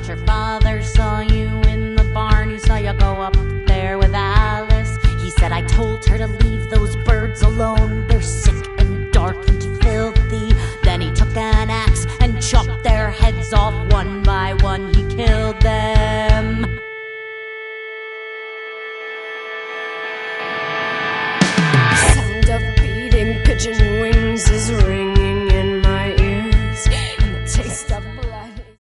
thought your father saw you in the barn. He saw you go up there with Alice. He said, I told her to leave those birds alone. They're sick and dark and filthy. Then he took an axe and chopped their heads off one by one. He killed them. Sound of beating pigeon